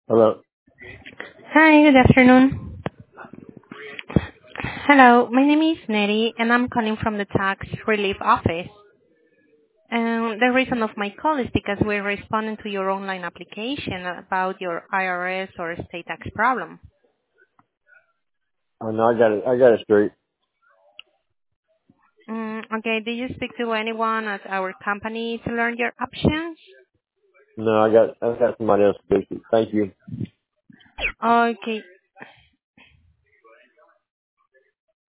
Hello. Hi, good afternoon. Hello, my name is Neri, and I'm calling from the tax relief office. The reason of my call is because we're responding to your online application about your IRS or state tax problem. Oh no, I got it. I got it straight. Okay, did you speak to anyone at our company to learn your options? No, I got somebody else to fix it. Thank you. Okay,